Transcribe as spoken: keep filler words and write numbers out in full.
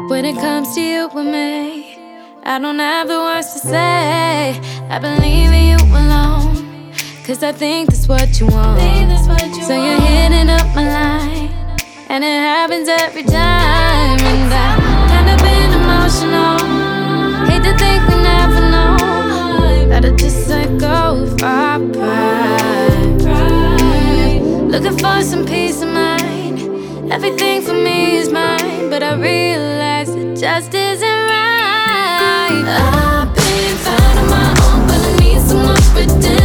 When it comes to you and me, I don't have the words to say. I believe in you alone, cause I think that's what you want. So you're hitting up my line, and it happens every time. And I've kinda been emotional. Hate to think we never know that I just let go of our pride. Mm, Looking for some peace of mind. Everything for me is mine, but I realize it just isn't right. I've been finding my own, but I need someone pretend.